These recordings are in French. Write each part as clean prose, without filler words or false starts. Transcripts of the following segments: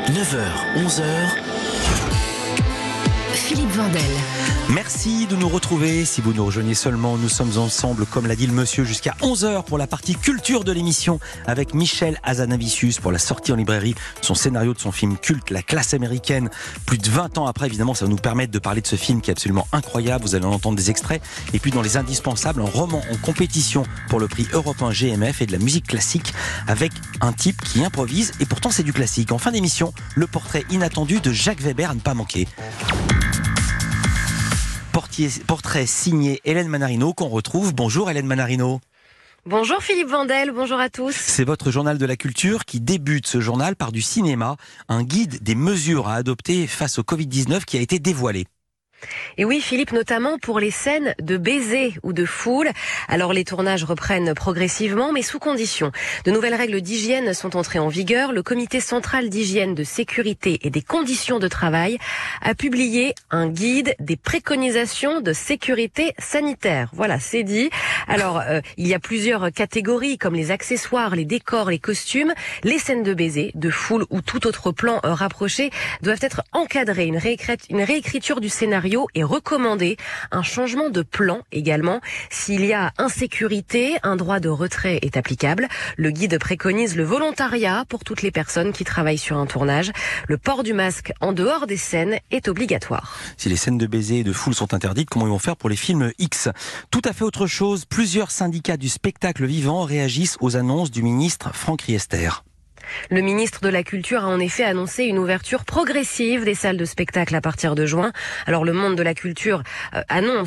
9h, 11h. Philippe Vandel. Merci de nous retrouver. Si vous nous rejoignez seulement, nous sommes ensemble, comme l'a dit le monsieur, jusqu'à 11h pour la partie culture de l'émission avec Michel Hazanavicius pour la sortie en librairie de son scénario de son film culte, La Classe américaine. Plus de 20 ans après, évidemment, ça va nous permettre de parler de ce film qui est absolument incroyable. Vous allez en entendre des extraits. Et puis dans les indispensables, un roman en compétition pour le prix européen GMF et de la musique classique avec un type qui improvise et pourtant c'est du classique. En fin d'émission, le portrait inattendu de Jacques Weber à ne pas manquer. Portrait signé Hélène Manarino qu'on retrouve. Bonjour Hélène Manarino. Bonjour Philippe Vandel, bonjour à tous. C'est votre journal de la culture qui débute ce journal par du cinéma, un guide des mesures à adopter face au Covid-19 qui a été dévoilé. Et oui Philippe, notamment pour les scènes de baisers ou de foule. Alors les tournages reprennent progressivement mais sous condition. De nouvelles règles d'hygiène sont entrées en vigueur. Le comité central d'hygiène, de sécurité et des conditions de travail a publié un guide des préconisations de sécurité sanitaire. Voilà, c'est dit. Alors il y a plusieurs catégories comme les accessoires, les décors, les costumes. Les scènes de baisers, de foule ou tout autre plan rapproché doivent être encadrées. Une réécriture du scénario est recommandé, un changement de plan également. S'il y a insécurité, un droit de retrait est applicable. Le guide préconise le volontariat pour toutes les personnes qui travaillent sur un tournage. Le port du masque en dehors des scènes est obligatoire. Si les scènes de baisers et de foule sont interdites, comment ils vont faire pour les films X ? Tout à fait autre chose, plusieurs syndicats du spectacle vivant réagissent aux annonces du ministre Franck Riester. Le ministre de la Culture a en effet annoncé une ouverture progressive des salles de spectacle à partir de juin. Alors le monde de la culture attend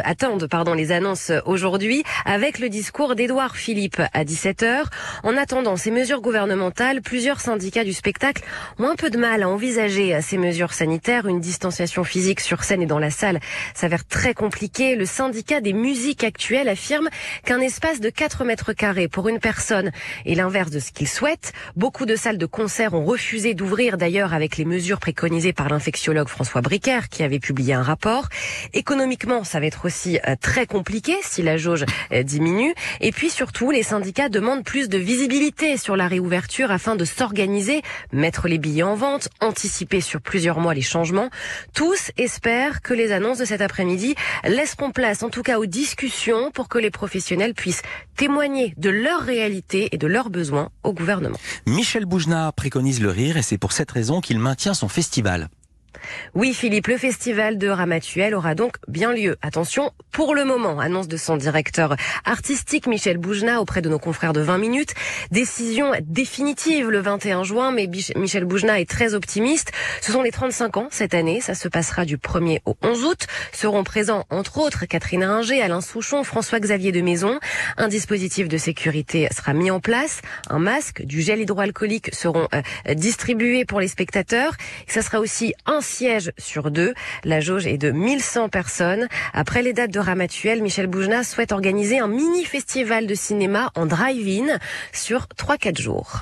les annonces aujourd'hui avec le discours d'Édouard Philippe à 17h. En attendant ces mesures gouvernementales, plusieurs syndicats du spectacle ont un peu de mal à envisager ces mesures sanitaires. Une distanciation physique sur scène et dans la salle s'avère très compliquée. Le syndicat des musiques actuelles affirme qu'un espace de 4 mètres carrés pour une personne est l'inverse de ce qu'il souhaite. Beaucoup de salles de concert ont refusé d'ouvrir d'ailleurs avec les mesures préconisées par l'infectiologue François Bricaire qui avait publié un rapport. Économiquement, ça va être aussi très compliqué si la jauge diminue. Et puis surtout, les syndicats demandent plus de visibilité sur la réouverture afin de s'organiser, mettre les billets en vente, anticiper sur plusieurs mois les changements. Tous espèrent que les annonces de cet après-midi laisseront place en tout cas aux discussions pour que les professionnels puissent témoigner de leur réalité et de leurs besoins au gouvernement. Michel Boujna préconise le rire et c'est pour cette raison qu'il maintient son festival. Oui Philippe, le festival de Ramatuelle aura donc bien lieu. Attention, pour le moment, annonce de son directeur artistique Michel Boujna auprès de nos confrères de 20 minutes. Décision définitive le 21 juin, mais Michel Boujna est très optimiste. Ce sont les 35 ans cette année, ça se passera du 1er au 11 août. Seront présents entre autres Catherine Ringer, Alain Souchon, François-Xavier de Maison. Un dispositif de sécurité sera mis en place. Un masque, du gel hydroalcoolique seront distribués pour les spectateurs. Ça sera aussi un siège sur 2. La jauge est de 1100 personnes. Après les dates de Ramatuelle, Michel Boujna souhaite organiser un mini-festival de cinéma en drive-in sur 3-4 jours.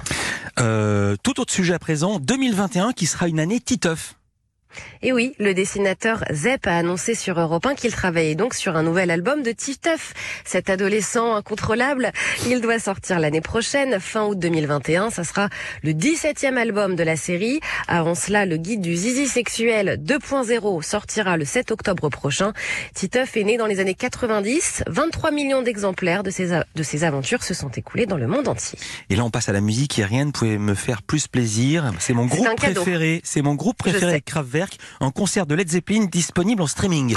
Tout autre sujet à présent, 2021 qui sera une année Titeuf. Et oui, le dessinateur Zep a annoncé sur Europe 1 qu'il travaillait donc sur un nouvel album de Titeuf. Cet adolescent incontrôlable, il doit sortir l'année prochaine, fin août 2021. Ça sera le 17e album de la série. Avant cela, le guide du zizi sexuel 2.0 sortira le 7 octobre prochain. Titeuf est né dans les années 90. 23 millions d'exemplaires de ses aventures se sont écoulés dans le monde entier. Et là, on passe à la musique et rien ne pouvait me faire plus plaisir. C'est mon groupe préféré. C'est mon groupe préféré avec Kraftwerk. Un concert de Led Zeppelin disponible en streaming.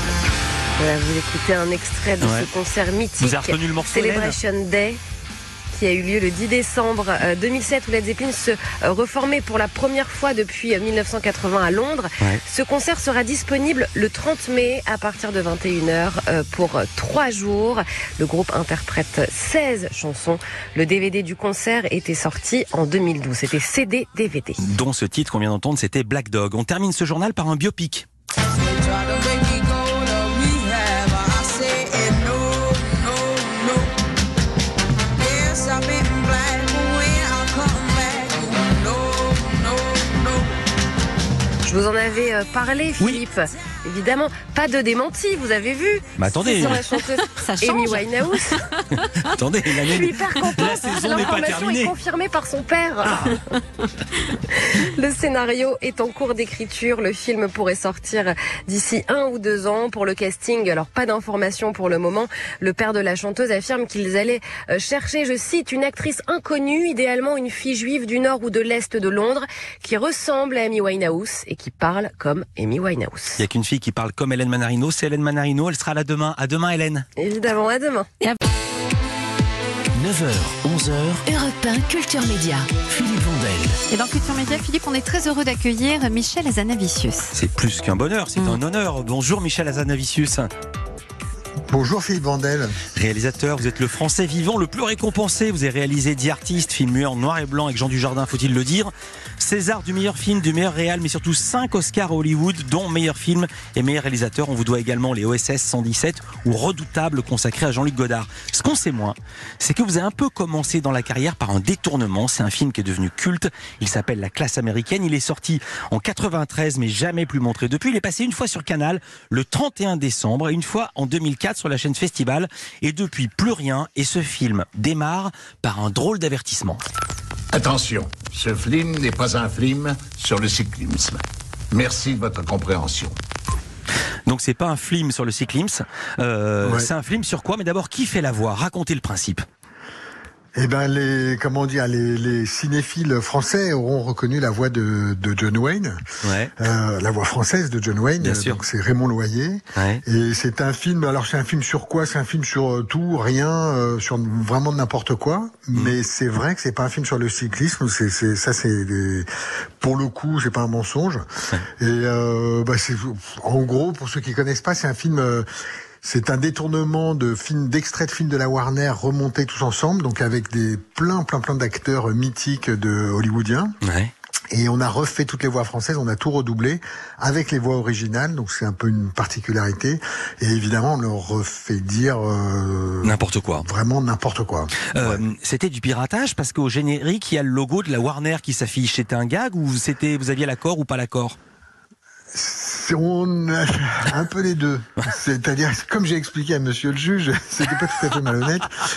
Voilà, vous écoutez un extrait de ce concert mythique. Vous avez reconnu le morceau, Celebration Day. qui a eu lieu le 10 décembre 2007 où Led Zeppelin se reformait pour la première fois depuis 1980 à Londres. Ouais. Ce concert sera disponible le 30 mai à partir de 21h pour 3 jours. Le groupe interprète 16 chansons. Le DVD du concert était sorti en 2012. C'était CD-DVD. Dont ce titre qu'on vient d'entendre, c'était Black Dog. On termine ce journal par un biopic. Je vous en avais parlé, Philippe. Oui. Évidemment, pas de démenti, vous avez vu. Mais attendez, sur la chanteuse Amy Winehouse. Attendez, je suis hyper contente. La saison n'est pas terminée. Est confirmée par son père. Ah. Le scénario est en cours d'écriture. Le film pourrait sortir d'ici 1 ou 2 ans. Pour le casting, alors pas d'informations pour le moment. Le père de la chanteuse affirme qu'ils allaient chercher, je cite, une actrice inconnue, idéalement une fille juive du nord ou de l'est de Londres, qui ressemble à Amy Winehouse et qui parle comme Amy Winehouse. Il n'y a qu'une fille qui parle comme Hélène Manarino, c'est Hélène Manarino, elle sera là demain. À demain Hélène. Évidemment, à demain. 9h, 11h, Europe 1 Culture Média, Philippe Vandel. Et dans Culture Média, Philippe, on est très heureux d'accueillir Michel Hazanavicius. C'est plus qu'un bonheur, c'est un honneur. Bonjour Michel Hazanavicius. Bonjour Philippe Vandel. Réalisateur, vous êtes le Français vivant le plus récompensé. Vous avez réalisé The Artist, film muet en noir et blanc avec Jean Dujardin, faut-il le dire. César du meilleur film, du meilleur réal, mais surtout 5 Oscars à Hollywood, dont meilleur film et meilleur réalisateur. On vous doit également les OSS 117 ou Redoutable consacré à Jean-Luc Godard. Ce qu'on sait moins, c'est que vous avez un peu commencé dans la carrière par un détournement. C'est un film qui est devenu culte. Il s'appelle La Classe américaine. Il est sorti en 93, mais jamais plus montré depuis. Il est passé une fois sur Canal le 31 décembre et une fois en 2004 sur la chaîne Festival. Et depuis, plus rien. Et ce film démarre par un drôle d'avertissement. Attention, ce film n'est pas un film sur le cyclisme. Merci de votre compréhension. Donc c'est pas un film sur le cyclisme, Ouais. C'est un film sur quoi? Mais d'abord, qui fait la voix? Racontez le principe. Eh ben les cinéphiles français auront reconnu la voix de John Wayne, Ouais. la voix française de John Wayne. Bien sûr. Donc c'est Raymond Loyer. Ouais. Et c'est un film. Alors c'est un film sur quoi? C'est un film sur tout, rien, sur vraiment n'importe quoi. Mais c'est vrai que c'est pas un film sur le cyclisme. Pour le coup, c'est pas un mensonge. Et c'est en gros, pour ceux qui connaissent pas, c'est un film. C'est un détournement d'extraits de films de la Warner remontés tous ensemble, donc avec plein d'acteurs mythiques hollywoodiens. Ouais. Et on a refait toutes les voix françaises, on a tout redoublé avec les voix originales, donc c'est un peu une particularité. Et évidemment, on leur refait dire N'importe quoi. Vraiment n'importe quoi. Ouais. C'était du piratage parce qu'au générique, il y a le logo de la Warner qui s'affiche. C'était un gag ou vous aviez l'accord ou pas l'accord? On a un peu les deux. C'est-à-dire, comme j'ai expliqué à monsieur le juge, c'était pas tout à fait malhonnête.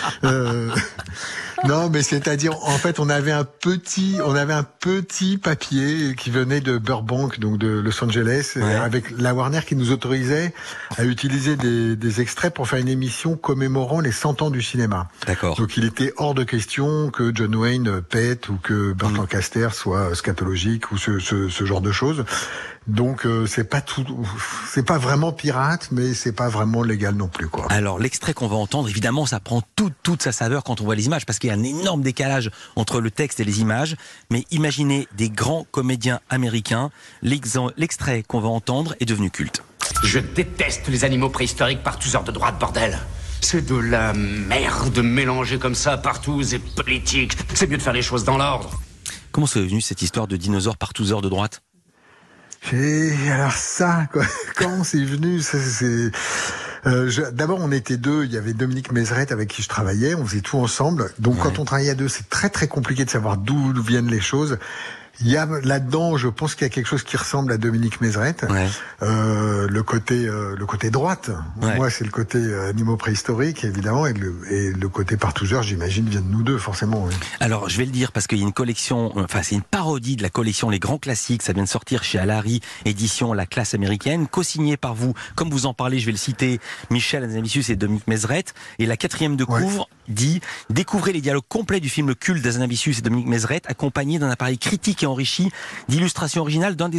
Non, mais c'est-à-dire, en fait, on avait un petit papier qui venait de Burbank, donc de Los Angeles, Ouais. avec la Warner qui nous autorisait à utiliser des extraits pour faire une émission commémorant les 100 ans du cinéma. D'accord. Donc il était hors de question que John Wayne pète ou que Burt Lancaster soit scatologique ou ce genre de choses. Donc c'est pas vraiment pirate, mais c'est pas vraiment légal non plus, quoi. Alors l'extrait qu'on va entendre, évidemment, ça prend toute sa saveur quand on voit les images, parce qu'il y a un énorme décalage entre le texte et les images. Mais imaginez des grands comédiens américains. L'extrait qu'on va entendre est devenu culte. Je déteste les animaux préhistoriques par tous heures de droite, bordel. C'est de la merde mélangée comme ça, partout, c'est politique. C'est mieux de faire les choses dans l'ordre. Comment c'est venu cette histoire de dinosaures par tous heures de droite? Alors ça, quoi, comment c'est venu, d'abord on était deux, il y avait Dominique Mézeret avec qui je travaillais, on faisait tout ensemble. Donc quand on travaille à deux, c'est très très compliqué de savoir d'où viennent les choses. Il y a là-dedans, je pense qu'il y a quelque chose qui ressemble à Dominique Mézeret. Ouais. Le côté droite. Ouais. Moi, c'est le côté animaux préhistoriques, évidemment, et le côté par tous heures, j'imagine, vient de nous deux, forcément. Oui. Alors, je vais le dire parce qu'il y a une collection, c'est une parodie de la collection Les Grands Classiques. Ça vient de sortir chez Alary, édition La Classe américaine, co-signé par vous. Comme vous en parlez, je vais le citer, Michel Hazanavicius et Dominique Mézeret. Et la 4e de couvre dit « Découvrez les dialogues complets du film culte d'Hazanavicius et Dominique Mézeret, accompagnés d'un appareil critique et enrichi d'illustrations originales d'un des auteurs. »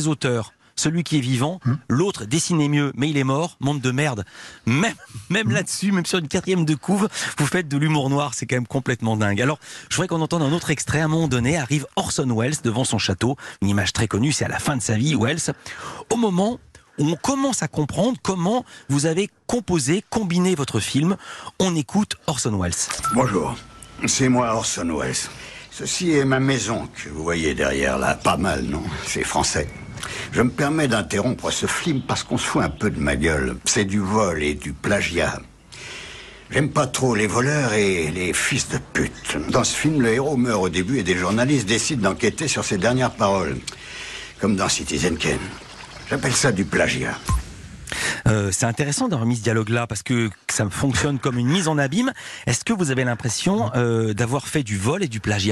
celui qui est vivant, l'autre dessinait mieux, mais il est mort, monde de merde. Même là-dessus, même sur une 4e de couve, vous faites de l'humour noir, c'est quand même complètement dingue. Alors, je voudrais qu'on entende un autre extrait. À un moment donné, arrive Orson Welles devant son château, une image très connue, c'est à la fin de sa vie, Welles. Au moment où on commence à comprendre comment vous avez composé, combiné votre film, on écoute Orson Welles. Bonjour, c'est moi Orson Welles. Ceci est ma maison que vous voyez derrière là. Pas mal, non? C'est français. Je me permets d'interrompre ce film parce qu'on se fout un peu de ma gueule. C'est du vol et du plagiat. J'aime pas trop les voleurs et les fils de pute. Dans ce film, le héros meurt au début et des journalistes décident d'enquêter sur ses dernières paroles. Comme dans Citizen Kane. J'appelle ça du plagiat. C'est intéressant d'avoir mis ce dialogue-là parce que ça fonctionne comme une mise en abîme. Est-ce que vous avez l'impression d'avoir fait du vol et du plagiat ?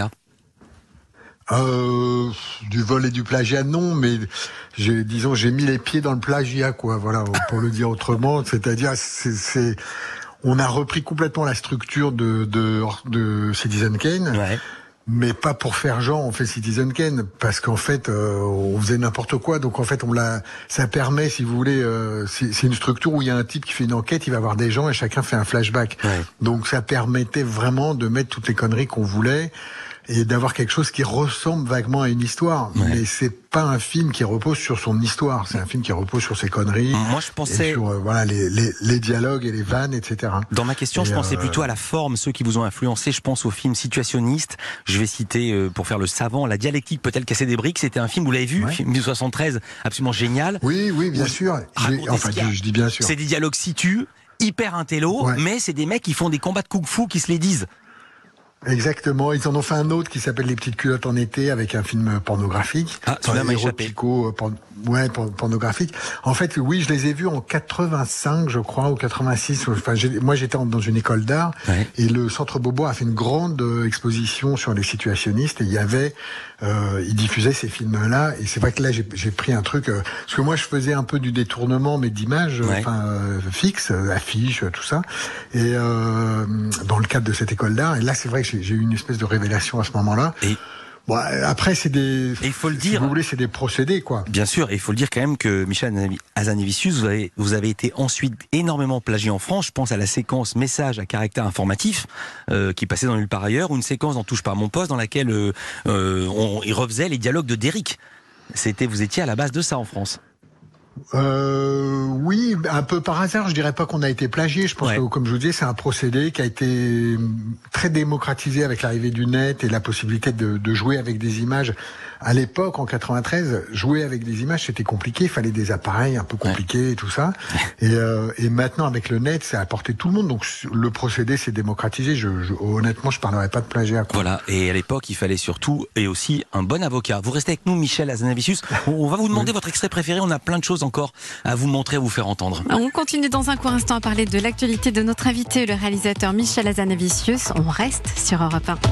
Du vol et du plagiat, non, mais j'ai mis les pieds dans le plagiat, quoi. Voilà, pour le dire autrement. C'est-à-dire, on a repris complètement la structure de Citizen Kane. Ouais. Mais pas pour faire genre on fait Citizen Kane, parce qu'en fait on faisait n'importe quoi, donc en fait ça permet, si vous voulez, c'est une structure où il y a un type qui fait une enquête, il va voir des gens et chacun fait un flashback. Ouais. Donc ça permettait vraiment de mettre toutes les conneries qu'on voulait et d'avoir quelque chose qui ressemble vaguement à une histoire. Ouais. Mais c'est pas un film qui repose sur son histoire, c'est un film qui repose sur ses conneries. Moi je pensais sur les dialogues et les vannes, etc. Dans ma question, je pensais plutôt à la forme, ceux qui vous ont influencé. Je pense au film situationniste. Je vais citer pour faire le savant, La dialectique peut-elle casser des briques. C'était un film, vous l'avez vu, film 1973, absolument génial. Oui, bien sûr. Je dis bien sûr. C'est des dialogues situ, hyper intello, mais c'est des mecs qui font des combats de kung-fu qui se les disent. Exactement, ils en ont fait un autre qui s'appelle Les petites culottes en été avec un film pornographique. Ah, celui-là m'a échappé. Pornographique. En fait, oui, je les ai vus en 85, je crois, ou 86. Enfin, moi, j'étais dans une école d'art et le Centre Beaubois a fait une grande exposition sur les situationnistes et il diffusait ces films-là. Et c'est vrai que là, j'ai pris un truc, parce que moi, je faisais un peu du détournement, mais d'images, fixes, affiches, tout ça. Et dans le cadre de cette école d'art. Et là, c'est vrai que j'ai eu une espèce de révélation à ce moment-là. Bon, après, c'est des. Et il faut le dire. Si vous voulez, c'est des procédés, quoi. Bien sûr, et il faut le dire quand même que Michel Hazanavicius, vous avez été ensuite énormément plagié en France. Je pense à la séquence message à caractère informatif qui passait dans Nulle part ailleurs, ou une séquence dans Touche pas à mon poste dans laquelle il refaisait les dialogues de Derrick. Vous étiez à la base de ça en France. Oui, un peu par hasard. Je dirais pas qu'on a été plagié. Je pense que, comme je vous disais, c'est un procédé qui a été très démocratisé avec l'arrivée du net et la possibilité de jouer avec des images. À l'époque, en 93, jouer avec des images, c'était compliqué. Il fallait des appareils un peu compliqués et tout ça. Et maintenant, avec le net, c'est à la portée de tout le monde. Donc, le procédé s'est démocratisé. Honnêtement, je parlerai pas de plagiat, quoi. Voilà. Et à l'époque, il fallait surtout, et aussi, un bon avocat. Vous restez avec nous, Michel Hazanavicius. On va vous demander votre extrait préféré. On a plein de choses encore à vous montrer, à vous faire entendre. On continue dans un court instant à parler de l'actualité de notre invité, le réalisateur Michel Hazanavicius. On reste sur Europe 1.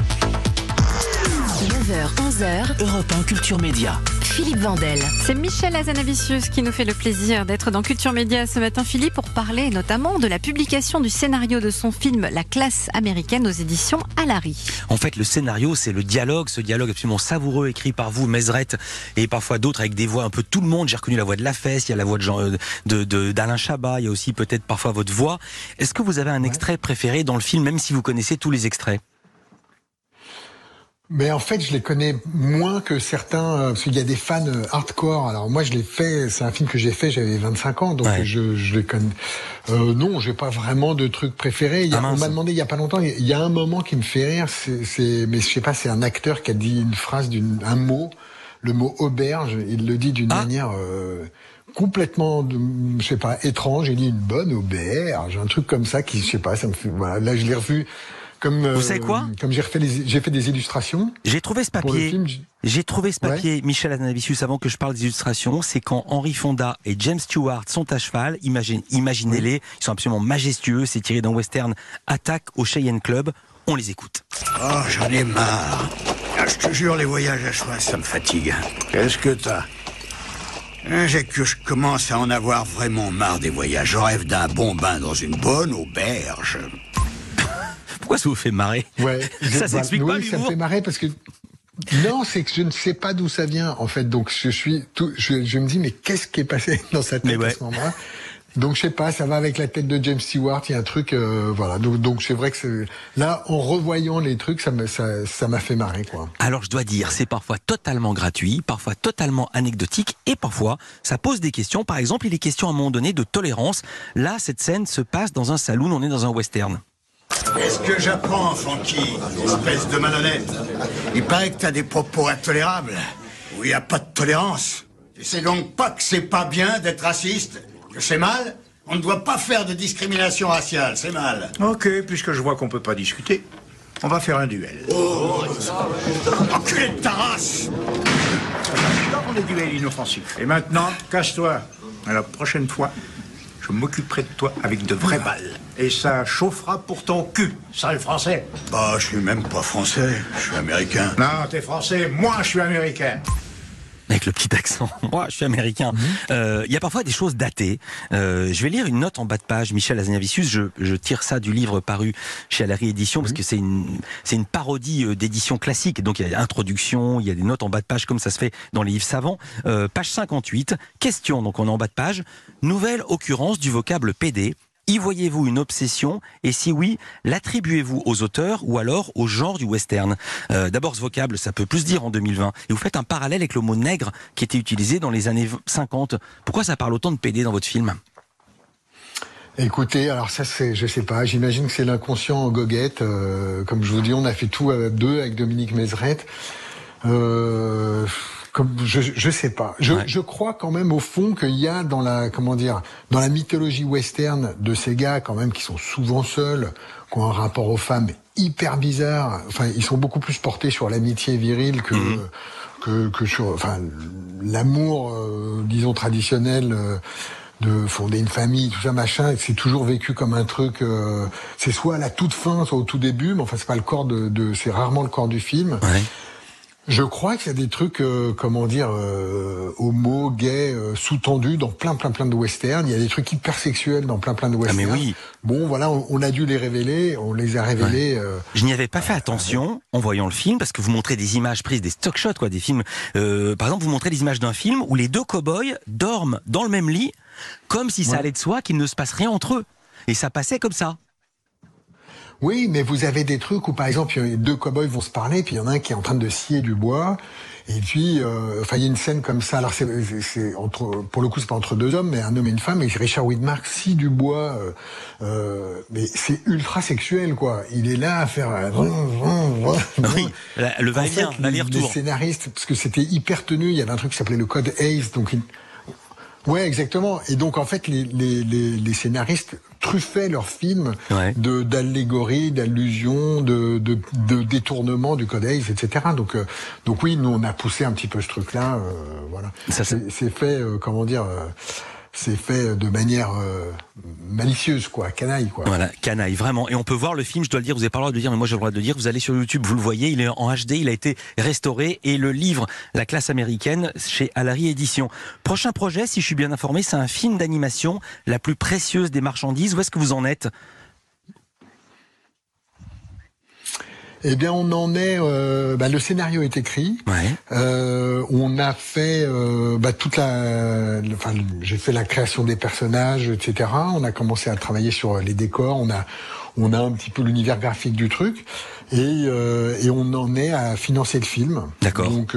9h, 11h, Europe 1 Culture Média. Philippe Vandel. C'est Michel Hazanavicius qui nous fait le plaisir d'être dans Culture Média ce matin, Philippe, pour parler notamment de la publication du scénario de son film La classe américaine aux éditions Alary. En fait, le scénario, c'est le dialogue, ce dialogue absolument savoureux écrit par vous, Mesret, et parfois d'autres avec des voix un peu de tout le monde. J'ai reconnu la voix de Lafesse, il y a la voix d'Alain Chabat, il y a aussi peut-être parfois votre voix. Est-ce que vous avez un extrait préféré dans le film, même si vous connaissez tous les extraits ? Mais en fait, je les connais moins que certains, parce qu'il y a des fans hardcore. Alors moi, je l'ai fait, c'est un film que j'ai fait, j'avais 25 ans, donc je les connais. Non, j'ai pas vraiment de truc préféré. On m'a demandé il y a pas longtemps, il y a un moment qui me fait rire, mais je sais pas, c'est un acteur qui a dit une phrase un mot, le mot auberge, il le dit d'une manière complètement, je sais pas, étrange. Il dit une bonne auberge, un truc comme ça qui, je sais pas, ça me fait, voilà, là je l'ai revu. Vous savez quoi ? Comme j'ai fait des illustrations. J'ai trouvé ce papier. Michel Hazanavicius, avant que je parle des illustrations, c'est quand Henry Fonda et James Stewart sont à cheval. Imaginez-les, ils sont absolument majestueux. C'est tiré d'un western Attaque au Cheyenne Club. On les écoute. Oh, j'en ai marre. Je te jure, les voyages à cheval, ça me fatigue. Qu'est-ce que t'as ? Je commence à en avoir vraiment marre des voyages. Je rêve d'un bon bain dans une bonne auberge. Pourquoi ça vous fait marrer ? Ça s'explique pas, l'humour ? Ça me fait marrer parce que Non, c'est que je ne sais pas d'où ça vient, en fait. Donc, je me dis, mais qu'est-ce qui est passé dans sa tête à ce moment-là? Donc, je sais pas, ça va avec la tête de James Stewart, il y a un truc, voilà. Donc, c'est vrai que là, en revoyant les trucs, ça m'a fait marrer, quoi. Alors, je dois dire, c'est parfois totalement gratuit, parfois totalement anecdotique, et parfois, ça pose des questions. Par exemple, il est question à un moment donné de tolérance. Là, cette scène se passe dans un saloon, on est dans un western. Qu'est-ce que j'apprends, Francky, espèce de malhonnête? Il paraît que t'as des propos intolérables, où il n'y a pas de tolérance. Tu sais donc pas que c'est pas bien d'être raciste? Que c'est mal? On ne doit pas faire de discrimination raciale, c'est mal. Ok, puisque je vois qu'on peut pas discuter, on va faire un duel. Enculé de ta race! On est duel inoffensif. Et maintenant, casse-toi. À la prochaine fois, je m'occuperai de toi avec de vraies balles. Et ça chauffera pour ton cul, sale français. Bah, je suis même pas français, je suis américain. Non, t'es français, moi je suis américain. Avec le petit accent. Moi, je suis américain. Il y a parfois des choses datées. Je vais lire une note en bas de page. Michel Hazanavicius, je tire ça du livre paru chez Alary Édition, parce que c'est une parodie d'édition classique. Donc, il y a introduction, il y a des notes en bas de page, comme ça se fait dans les livres savants. Page 58. Question, donc on est en bas de page. Nouvelle occurrence du vocable PD. Y voyez-vous une obsession? Et si oui, l'attribuez-vous aux auteurs ou alors au genre du western? D'abord, ce vocable, ça peut plus dire en 2020. Et vous faites un parallèle avec le mot nègre qui était utilisé dans les années 50. Pourquoi ça parle autant de PD dans votre film? Écoutez, alors ça, je sais pas, j'imagine que c'est l'inconscient en goguette. Comme je vous dis, on a fait tout à deux avec Dominique Mézeret. Comme je sais pas. Je crois quand même au fond qu'il y a dans la mythologie western de ces gars quand même qui sont souvent seuls, qui ont un rapport aux femmes hyper bizarre. Enfin, ils sont beaucoup plus portés sur l'amitié virile que sur l'amour disons traditionnel de fonder une famille, tout ça machin. C'est toujours vécu comme un truc. C'est soit à la toute fin, soit au tout début, mais enfin c'est pas le corps c'est rarement le corps du film. Ouais. Je crois qu'il y a des trucs, homo, gay, sous-tendus dans plein de westerns. Il y a des trucs hyper sexuels dans plein de westerns. Ah mais oui. Bon, voilà, on a dû les révéler, on les a révélés. Ouais. Je n'y avais pas fait attention en voyant le film, parce que vous montrez des images prises, des stock shots, quoi, des films. Par exemple, vous montrez des images d'un film où les deux cow-boys dorment dans le même lit, comme si ça allait de soi qu'il ne se passe rien entre eux. Et ça passait comme ça. Oui, mais vous avez des trucs où, par exemple, deux cow-boys vont se parler, puis il y en a un qui est en train de scier du bois, et puis, il y a une scène comme ça. Alors, pour le coup, c'est pas entre deux hommes, mais un homme et une femme, et Richard Widmark scie du bois, mais c'est ultra sexuel, quoi. Il est là à faire, oui, le va-et-vient, l'aller-retour. Les scénaristes, parce que c'était hyper tenu, il y avait un truc qui s'appelait le code Hays, donc ouais, exactement. Et donc, en fait, les scénaristes truffaient leurs films d'allégories, d'allusions, de détournements du code Hays, etc. Donc oui, nous, on a poussé un petit peu ce truc-là, voilà. C'est fait, c'est fait de manière malicieuse, quoi, canaille, quoi. Voilà, canaille, vraiment. Et on peut voir le film, je dois le dire, vous n'avez pas le droit de le dire, mais moi j'ai le droit de le dire, vous allez sur YouTube, vous le voyez, il est en HD, il a été restauré, et le livre, La classe américaine, chez Alary Édition. Prochain projet, si je suis bien informé, c'est un film d'animation, La plus précieuse des marchandises. Où est-ce que vous en êtes ? Eh bien, on en est. Le scénario est écrit. Ouais. On a fait j'ai fait la création des personnages, etc. On a commencé à travailler sur les décors. On a un petit peu l'univers graphique du truc, et on en est à financer le film. D'accord. Donc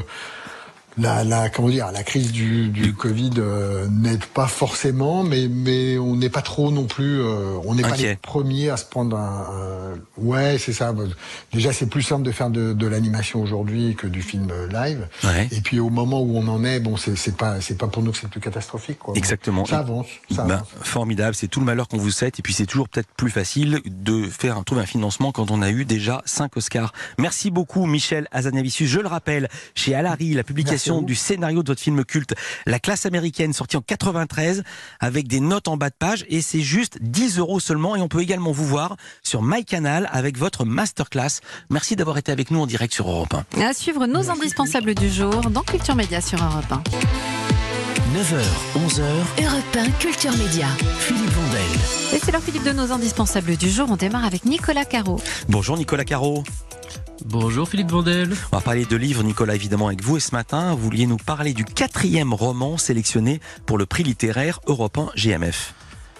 la crise du Covid n'aide pas forcément, mais on n'est pas trop non plus, on n'est pas les premiers à se prendre ouais, c'est ça. Déjà, c'est plus simple de faire de l'animation aujourd'hui que du film live. Ouais. Et puis au moment où on en est, bon, c'est pas pour nous que c'est le plus catastrophique, quoi. Exactement. Ça avance. Formidable. C'est tout le malheur qu'on vous souhaite. Et puis c'est toujours peut-être plus facile de trouver un financement quand on a eu déjà 5 Oscars. Merci beaucoup, Michel Hazanavicius. Je le rappelle, chez Alary, la publication du scénario de votre film culte La classe américaine, sorti en 93, avec des notes en bas de page, et c'est juste 10 € seulement, et on peut également vous voir sur MyCanal avec votre masterclass. Merci d'avoir été avec nous en direct sur Europe 1. À suivre nos indispensables du jour dans Culture Média sur Europe 1. 9h, 11h, Europe 1 Culture Média. Philippe Vandel. Et c'est l'heure, Philippe, de nos indispensables du jour. On démarre avec Nicolas Caro. Bonjour Nicolas Caro. Bonjour Philippe Vandel. On va parler de livres, Nicolas, évidemment, avec vous. Et ce matin, vous vouliez nous parler du 4e roman sélectionné pour le prix littéraire Europe 1 GMF.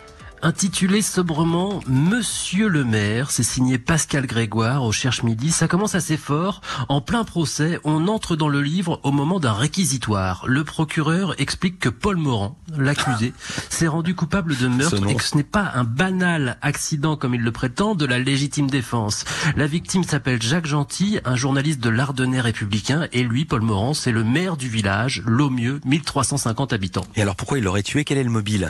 Intitulé sobrement Monsieur le maire, c'est signé Pascal Grégoire au Cherche Midi. Ça commence assez fort. En plein procès, on entre dans le livre au moment d'un réquisitoire. Le procureur explique que Paul Morand, l'accusé, s'est rendu coupable de meurtre et que ce n'est pas un banal accident comme il le prétend de la légitime défense. La victime s'appelle Jacques Gentil, un journaliste de l'Ardennais républicain, et lui, Paul Morand, c'est le maire du village, Laumieux, 1350 habitants. Et alors pourquoi il l'aurait tué? Quel est le mobile?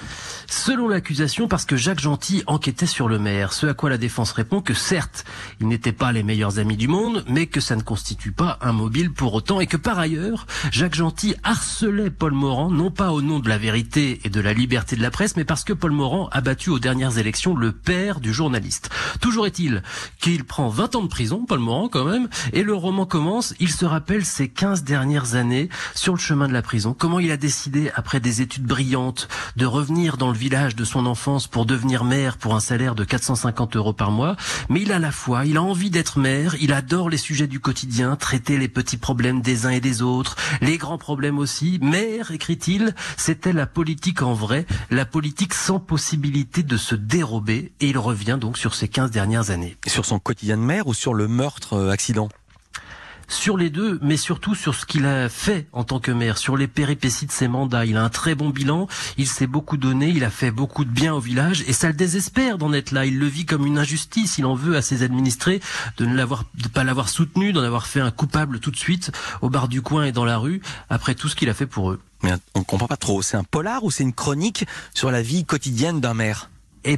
Selon l'accusation, parce que Jacques Gentil enquêtait sur le maire, ce à quoi la défense répond que certes, ils n'étaient pas les meilleurs amis du monde, mais que ça ne constitue pas un mobile pour autant, et que par ailleurs, Jacques Gentil harcelait Paul Morand, non pas au nom de la vérité et de la liberté de la presse, mais parce que Paul Morand a battu aux dernières élections le père du journaliste. Toujours est-il qu'il prend 20 ans de prison, Paul Morand quand même, et le roman commence, il se rappelle ses 15 dernières années sur le chemin de la prison, comment il a décidé, après des études brillantes, de revenir dans le village de son enfance pour devenir maire pour un salaire de 450 € par mois, mais il a la foi, il a envie d'être maire, il adore les sujets du quotidien, traiter les petits problèmes des uns et des autres, les grands problèmes aussi. Maire, écrit-il, c'était la politique en vrai, la politique sans possibilité de se dérober, et il revient donc sur ces 15 dernières années. Sur son quotidien de maire ou sur le meurtre accident? Sur les deux, mais surtout sur ce qu'il a fait en tant que maire, sur les péripéties de ses mandats. Il a un très bon bilan, il s'est beaucoup donné, il a fait beaucoup de bien au village, et ça le désespère d'en être là. Il le vit comme une injustice, il en veut à ses administrés de pas l'avoir soutenu, d'en avoir fait un coupable tout de suite, au bar du coin et dans la rue, après tout ce qu'il a fait pour eux. Mais on comprend pas trop, c'est un polar ou c'est une chronique sur la vie quotidienne d'un maire?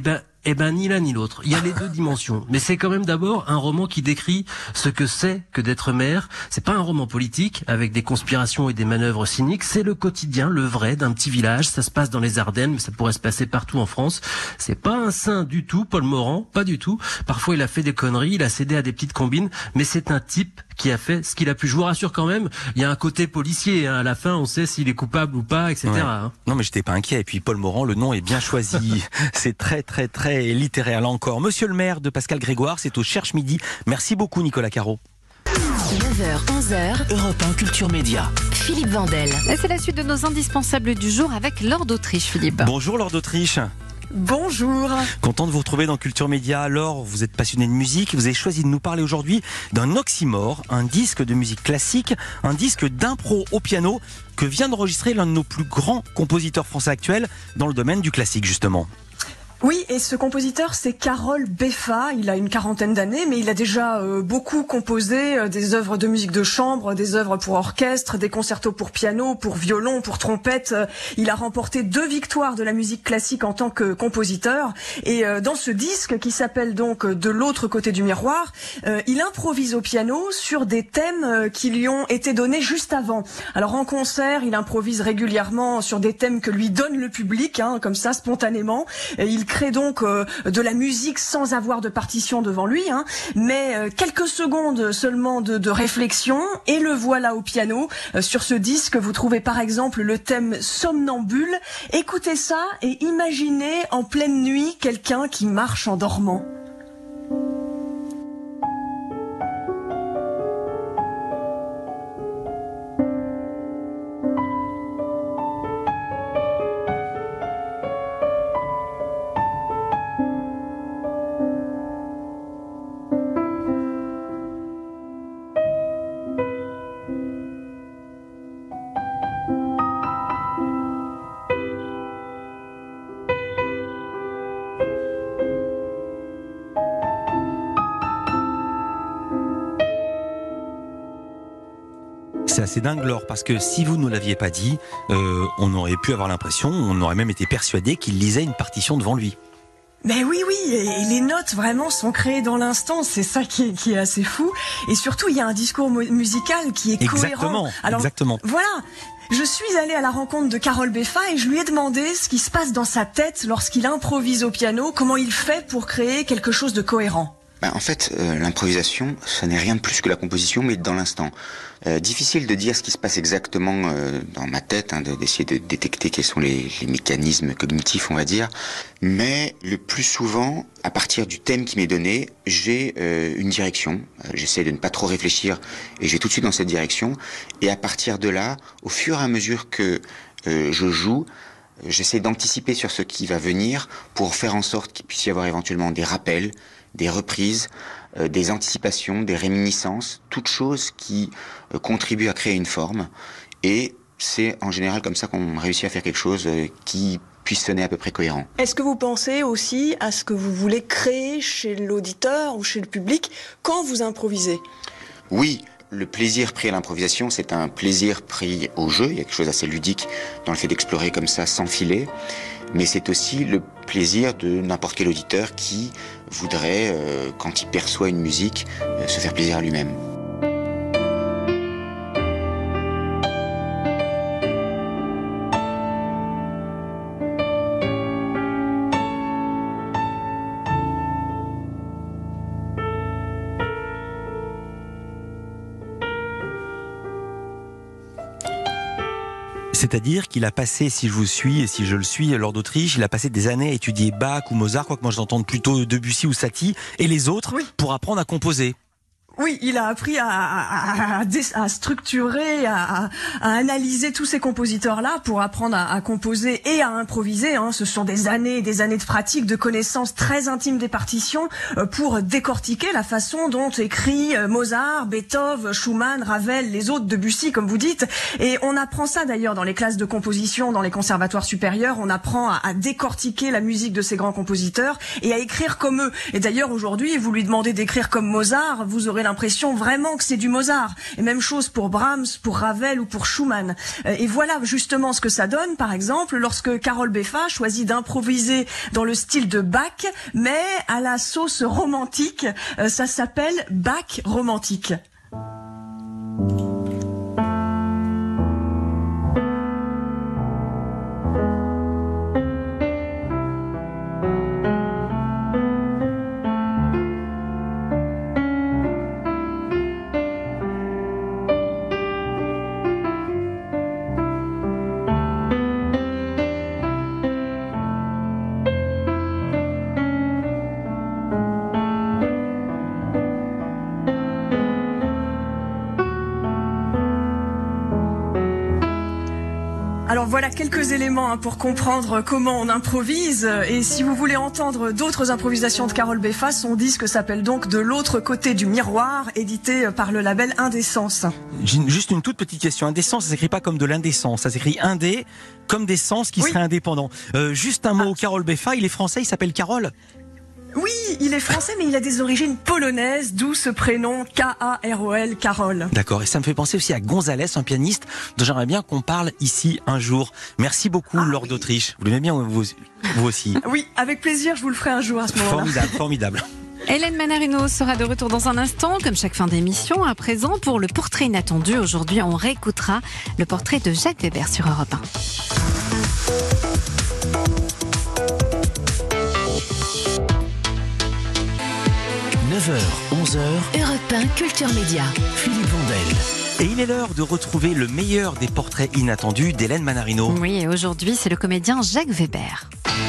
Eh ben, ni l'un ni l'autre. Il y a les deux dimensions. Mais c'est quand même d'abord un roman qui décrit ce que c'est que d'être maire. C'est pas un roman politique avec des conspirations et des manœuvres cyniques. C'est le quotidien, le vrai d'un petit village. Ça se passe dans les Ardennes, mais ça pourrait se passer partout en France. C'est pas un saint du tout, Paul Morand, pas du tout. Parfois, il a fait des conneries, il a cédé à des petites combines, mais c'est un type qui a fait ce qu'il a pu. Je vous rassure quand même, il y a un côté policier. À la fin, on sait s'il est coupable ou pas, etc. Ouais. Non, mais j'étais pas inquiet. Et puis Paul Morand, le nom est bien choisi. C'est très, très, très littéraire là encore. Monsieur le maire de Pascal Grégoire, c'est au Cherche Midi. Merci beaucoup Nicolas Caro. 9h, 11h, Europe 1 Culture Média. Philippe Vandel. Et c'est la suite de nos indispensables du jour avec Laure d'Autriche, Philippe. Bonjour Laure d'Autriche. Bonjour. Content de vous retrouver dans Culture Média. Laure, vous êtes passionnée de musique. Vous avez choisi de nous parler aujourd'hui d'un oxymore, un disque de musique classique, un disque d'impro au piano que vient d'enregistrer l'un de nos plus grands compositeurs français actuels dans le domaine du classique justement. Oui, et ce compositeur, c'est Karol Beffa. Il a une quarantaine d'années, mais il a déjà beaucoup composé des œuvres de musique de chambre, des œuvres pour orchestre, des concertos pour piano, pour violon, pour trompette. Il a remporté 2 victoires de la musique classique en tant que compositeur. Et dans ce disque, qui s'appelle donc De l'autre côté du miroir, il improvise au piano sur des thèmes qui lui ont été donnés juste avant. Alors en concert, il improvise régulièrement sur des thèmes que lui donne le public, comme ça, spontanément. Et il crée donc de la musique sans avoir de partition devant lui, mais quelques secondes seulement de réflexion, et le voilà au piano. Sur ce disque, vous trouvez par exemple le thème Somnambule. Écoutez ça et imaginez en pleine nuit quelqu'un qui marche en dormant. C'est assez dingue Laure, parce que si vous ne nous l'aviez pas dit, on aurait pu avoir l'impression, on aurait même été persuadé qu'il lisait une partition devant lui. Mais oui, et les notes vraiment sont créées dans l'instant, c'est ça qui est assez fou. Et surtout, il y a un discours musical qui est cohérent. Alors, exactement. Voilà, je suis allée à la rencontre de Karol Beffa et je lui ai demandé ce qui se passe dans sa tête lorsqu'il improvise au piano, comment il fait pour créer quelque chose de cohérent. En fait, l'improvisation, ça n'est rien de plus que la composition, mais dans l'instant. Difficile de dire ce qui se passe exactement dans ma tête, d'essayer de détecter quels sont les mécanismes cognitifs, on va dire. Mais le plus souvent, à partir du thème qui m'est donné, j'ai une direction. J'essaie de ne pas trop réfléchir et je vais tout de suite dans cette direction. Et à partir de là, au fur et à mesure que je joue, j'essaie d'anticiper sur ce qui va venir pour faire en sorte qu'il puisse y avoir éventuellement des rappels, des reprises, des anticipations, des réminiscences, toutes choses qui contribuent à créer une forme. Et c'est en général comme ça qu'on réussit à faire quelque chose qui puisse sonner à peu près cohérent. Est-ce que vous pensez aussi à ce que vous voulez créer chez l'auditeur ou chez le public quand vous improvisez ? Oui. Le plaisir pris à l'improvisation, c'est un plaisir pris au jeu. Il y a quelque chose d'assez ludique dans le fait d'explorer comme ça sans filet. Mais c'est aussi le plaisir de n'importe quel auditeur qui voudrait, quand il perçoit une musique, se faire plaisir à lui-même. C'est-à-dire qu'il a passé, si je vous suis et si je le suis, Lord d'Autriche, il a passé des années à étudier Bach ou Mozart, quoique moi je l'entende plutôt Debussy ou Satie, et les autres, pour apprendre à composer. Oui, il a appris à structurer, à analyser tous ces compositeurs-là pour apprendre à composer et à improviser. Ce sont des années de pratique, de connaissances très intimes des partitions pour décortiquer la façon dont écrit Mozart, Beethoven, Schumann, Ravel, les autres, Debussy, comme vous dites. Et on apprend ça d'ailleurs dans les classes de composition, dans les conservatoires supérieurs. On apprend à décortiquer la musique de ces grands compositeurs et à écrire comme eux. Et d'ailleurs, aujourd'hui, vous lui demandez d'écrire comme Mozart, vous aurez l'impression vraiment que c'est du Mozart. Et même chose pour Brahms, pour Ravel ou pour Schumann. Et voilà justement ce que ça donne, par exemple, lorsque Carole Beffa choisit d'improviser dans le style de Bach, mais à la sauce romantique. Ça s'appelle Bach romantique. Alors voilà quelques éléments pour comprendre comment on improvise. Et si vous voulez entendre d'autres improvisations de Carole Beffa, son disque s'appelle donc De l'autre côté du miroir, édité par le label Indécence. J'ai juste une toute petite question. Indécence, ça s'écrit pas comme de l'indécence. Ça s'écrit indé, comme des sens qui seraient indépendants. Juste un mot, Carole Beffa, il est français, il s'appelle Carole. Oui, il est français, mais il a des origines polonaises, d'où ce prénom K-A-R-O-L, Carole. D'accord, et ça me fait penser aussi à Gonzalez, un pianiste dont j'aimerais bien qu'on parle ici un jour. Merci beaucoup, Lord d'Autriche. Vous l'aimez bien, vous aussi? Oui, avec plaisir, je vous le ferai un jour à ce moment-là. Formidable, formidable. Hélène Manarino sera de retour dans un instant, comme chaque fin d'émission. À présent, pour le portrait inattendu, aujourd'hui, on réécoutera le portrait de Jacques Weber sur Europe 1. 9h, 11h, Europe 1 Culture Média. Philippe Vandel. Et il est l'heure de retrouver le meilleur des portraits inattendus d'Hélène Manarino. Oui, et aujourd'hui, c'est le comédien Jacques Weber.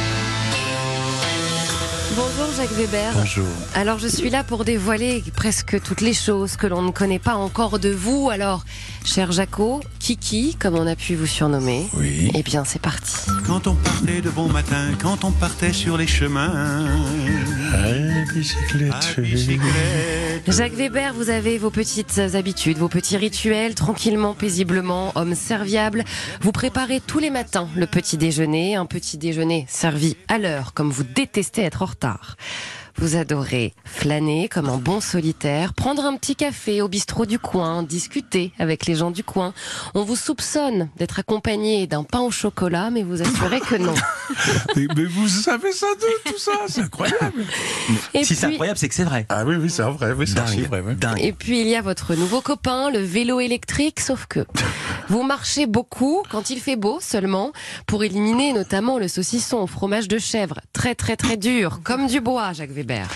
Bonjour Jacques Weber. Bonjour. Alors je suis là pour dévoiler presque toutes les choses que l'on ne connaît pas encore de vous. Alors, cher Jaco, Kiki, comme on a pu vous surnommer. Oui. Eh bien, c'est parti. Quand on partait de bon matin, quand on partait sur les chemins. À bicyclette. Jacques Weber, vous avez vos petites habitudes, vos petits rituels, tranquillement, paisiblement, homme serviable. Vous préparez tous les matins le petit déjeuner, un petit déjeuner servi à l'heure, comme vous détestez être en retard. Vous adorez flâner comme un bon solitaire, prendre un petit café au bistrot du coin, discuter avec les gens du coin. On vous soupçonne d'être accompagné d'un pain au chocolat, mais vous assurez que non. Mais vous savez ça de tout ça, c'est incroyable. Si c'est incroyable, c'est que c'est vrai. Ah oui, c'est vrai, oui, c'est archi vrai. Oui. Et puis il y a votre nouveau copain, le vélo électrique, sauf que vous marchez beaucoup quand il fait beau seulement, pour éliminer notamment le saucisson au fromage de chèvre, très très très dur, comme du bois, Jacques Weber.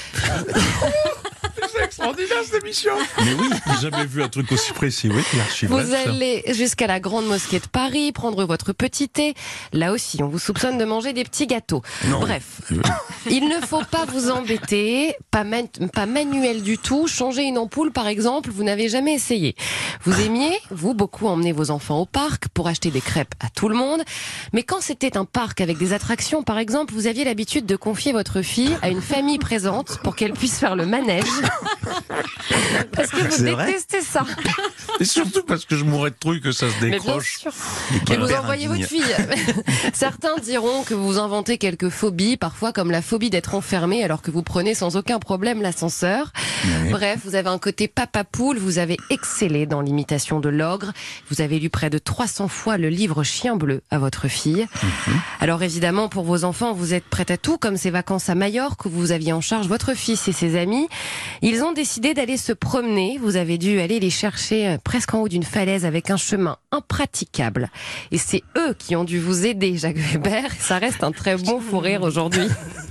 C'est extraordinaire cette émission. Mais oui, j'ai jamais vu un truc aussi précis. Oui, vous allez jusqu'à la Grande Mosquée de Paris, prendre votre petit thé. Là aussi, on vous soupçonne de manger des petits gâteaux. Non. Bref, il ne faut pas vous embêter, pas manuel du tout. Changer une ampoule, par exemple, vous n'avez jamais essayé. Vous aimiez, vous, beaucoup emmener vos enfants au parc pour acheter des crêpes à tout le monde. Mais quand c'était un parc avec des attractions, par exemple, vous aviez l'habitude de confier votre fille à une famille présente pour qu'elle puisse faire le manège. Parce que vous détestez ça. Et surtout parce que je mourrais de trouille que ça se décroche. Mais bien sûr. Et vous envoyez votre fille. Certains diront que vous inventez quelques phobies, parfois comme la phobie d'être enfermé alors que vous prenez sans aucun problème l'ascenseur. Oui. Bref, vous avez un côté papa poule, vous avez excellé dans l'imitation de l'ogre. Vous avez lu près de 300 fois le livre Chien bleu à votre fille. Alors évidemment, pour vos enfants, vous êtes prête à tout, comme ces vacances à Majorque où vous aviez en charge votre fils et ses amis. Ils ont décidé d'aller se promener. Vous avez dû aller les chercher presque en haut d'une falaise avec un chemin impraticable. Et c'est eux qui ont dû vous aider, Jacques Weber. Ça reste un très bon fou rire aujourd'hui.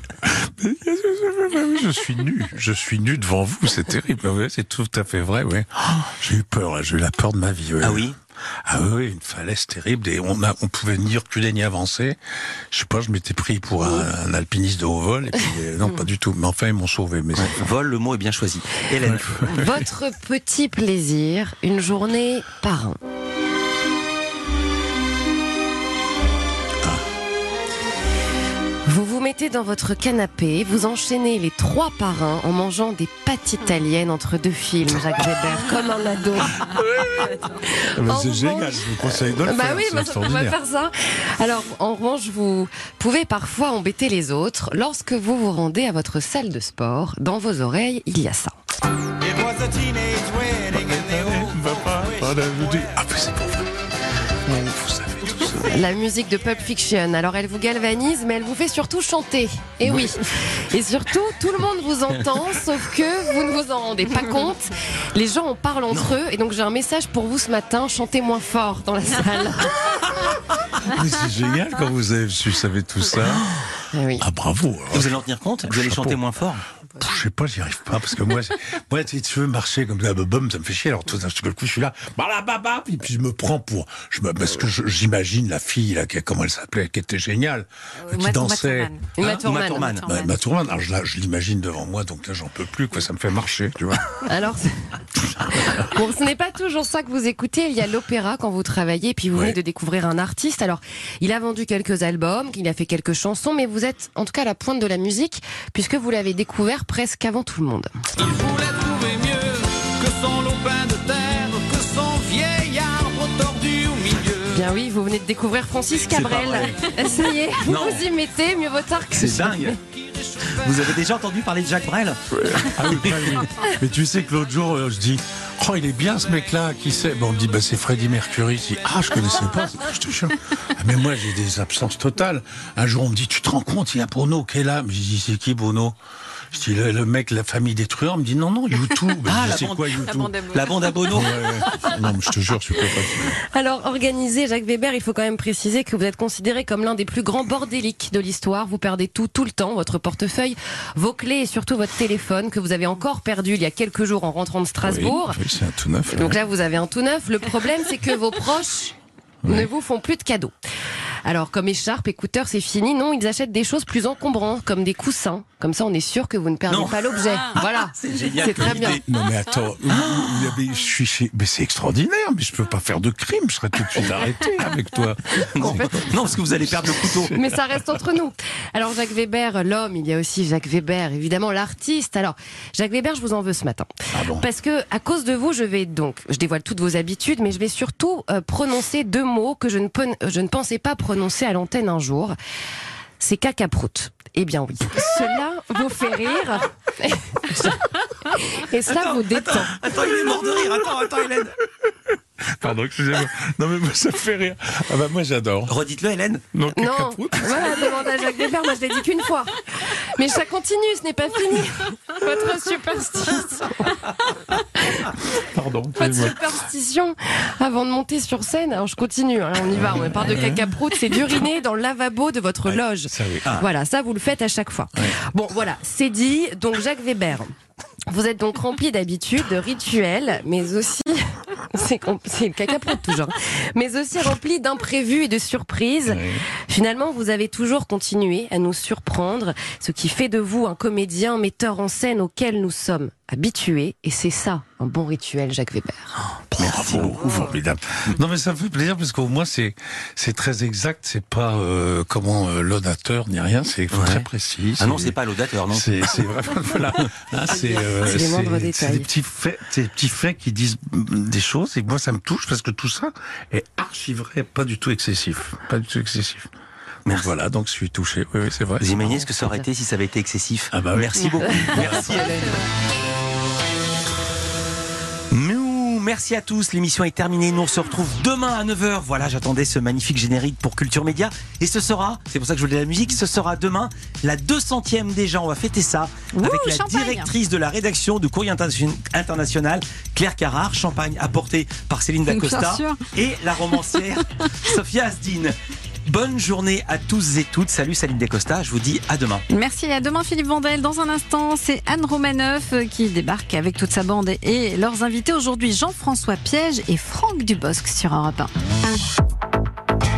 Je suis nu devant vous, c'est terrible. Ouais, c'est tout à fait vrai. Ouais. J'ai eu peur, là. J'ai eu la peur de ma vie. Ouais. Ah oui. Ah oui, une falaise terrible et on pouvait ni reculer ni avancer. Je sais pas, je m'étais pris pour un alpiniste de haut vol et puis non, pas du tout. Mais enfin, ils m'ont sauvé. Mais vol, le mot est bien choisi. Hélène. Votre petit plaisir, une journée par an. Vous vous mettez dans votre canapé, vous enchaînez les 3 parrains en mangeant des pâtes italiennes entre 2 films, Jacques Weber, comme un ado. C'est génial, je vous conseille de le faire. Oui, on va faire ça. Alors, en revanche, vous pouvez parfois embêter les autres. Lorsque vous vous rendez à votre salle de sport, dans vos oreilles, il y a ça. Ah, mais c'est pour vous. Vous savez tout ça. La musique de Pulp Fiction. Alors elle vous galvanise, mais elle vous fait surtout chanter. Et oui. Et surtout, tout le monde vous entend, sauf que vous ne vous en rendez pas compte. Les gens en parlent entre eux. Et donc j'ai un message pour vous ce matin. Chantez moins fort dans la salle. Mais c'est génial quand vous savez tout ça. Oui. Ah bravo. Alors, vous allez en tenir compte? Vous allez chanter moins fort? Je sais pas, j'y arrive pas parce que moi si tu veux marcher comme ça, ça me fait chier. Alors tout d'un coup, je suis là, puis je me prends pour, parce que j'imagine la fille là, comment elle s'appelait, qui était géniale, qui dansait. Uma Thurman. Uma Thurman. Alors je l'imagine devant moi, donc là j'en peux plus, quoi. Ça me fait marcher, tu vois. Alors, bon, ce n'est pas toujours ça que vous écoutez. Il y a l'opéra quand vous travaillez, puis vous venez de découvrir un artiste. Alors, il a vendu quelques albums, il a fait quelques chansons, mais vous êtes en tout cas à la pointe de la musique, puisque vous l'avez découvert presque avant tout le monde. Il voulait trouver mieux que son lopin de terre, que son vieil arbre tordu au milieu. Bien oui, vous venez de découvrir Francis Cabrel. Ça y est, vous y mettez, mieux vaut tard que c'est dingue. Vous avez déjà entendu parler de Jacques Brel? Ah oui. Mais tu sais que l'autre jour, je dis, oh, il est bien ce mec-là, qui sait? Bon, on me dit, c'est Freddie Mercury. Je dis, je connaissais pas, je te jure. Mais moi, j'ai des absences totales. Un jour, on me dit, tu te rends compte, il y a Bono qui est là. Mais je dis, c'est qui Bono? Je dis, le mec, la famille des truands, me dit, non, YouTube. C'est quoi YouTube? La bande à Bono. Non, mais je te jure, je suis pas facile. Alors, organisé, Jacques Weber, il faut quand même préciser que vous êtes considéré comme l'un des plus grands bordéliques de l'histoire. Vous perdez tout le temps, votre portefeuille, vos clés et surtout votre téléphone que vous avez encore perdu il y a quelques jours en rentrant de Strasbourg. Oui, c'est un tout neuf. Donc là, vous avez un tout neuf. Le problème, c'est que vos proches ne vous font plus de cadeaux. Alors, comme écharpe, écouteurs, c'est fini. Non, ils achètent des choses plus encombrantes, comme des coussins. Comme ça, on est sûr que vous ne perdez pas l'objet. Voilà. C'est génial. C'est très bien. Non, mais attends. Mais c'est extraordinaire. Mais je peux pas faire de crime. Je serais tout de suite arrêté avec toi. Non, parce que vous allez perdre le couteau. Mais ça reste entre nous. Alors, Jacques Weber, l'homme, il y a aussi Jacques Weber, évidemment, l'artiste. Alors, Jacques Weber, je vous en veux ce matin. Ah bon? Parce que, à cause de vous, je dévoile toutes vos habitudes, mais je vais surtout prononcer 2 mots que je ne pensais pas prononcer à l'antenne un jour. C'est cacaproute. Eh bien oui, cela vous fait rire. Et cela vous détend. Attends, il est mort de rire. Attends, Hélène. Pardon, excusez-moi. Non, mais moi, ça me fait rire. Ah bah, moi, j'adore. Redites-le, Hélène. Non, voilà, demande à Jacques Weber, moi je l'ai dit qu'une fois. Mais ça continue, ce n'est pas fini. Votre superstition. Pardon. Votre superstition avant de monter sur scène. Alors je continue, hein, on y va, on parle de caca-prout, c'est d'uriner dans le lavabo de votre loge. Ça, oui. Voilà, ça vous le faites à chaque fois. Bon, voilà, c'est dit. Donc Jacques Weber, vous êtes donc rempli d'habitudes, de rituels, mais aussi... C'est le caca-prout toujours. Mais aussi rempli d'imprévus et de surprises. Oui. Finalement, vous avez toujours continué à nous surprendre, ce qui fait de vous un comédien, metteur en scène auquel nous sommes habitués. Et c'est ça, un bon rituel, Jacques Weber. Merci beaucoup, formidable. Non, mais ça me fait plaisir parce qu'au moins c'est très exact. C'est pas l'audateur ni rien. C'est très précis. Ah non, c'est pas l'audateur, non. C'est vraiment voilà. Hein, c'est les moindres détails. C'est des petits faits qui disent des choses. Et moi, ça me touche parce que tout ça est archi vrai, pas du tout excessif, Merci. Voilà, donc je suis touché. Oui, c'est vrai. Vous imaginez ce que ça aurait été si ça avait été excessif? Ah bah oui. Merci beaucoup. Merci Hélène. Merci à tous, l'émission est terminée, nous on se retrouve demain à 9h, voilà j'attendais ce magnifique générique pour Culture Média, et ce sera, c'est pour ça que je voulais la musique, ce sera demain la 200e déjà, on va fêter ça avec la directrice de la rédaction du Courrier International, Claire Carrard, champagne apporté par Céline Dacosta et la romancière Sophia Asdine. Bonne journée à tous et toutes. Salut Céline Dacosta, je vous dis à demain. Merci, à demain Philippe Vandel. Dans un instant, c'est Anne Romanoff qui débarque avec toute sa bande et leurs invités aujourd'hui, Jean-François Piège et Franck Dubosc sur Europe 1.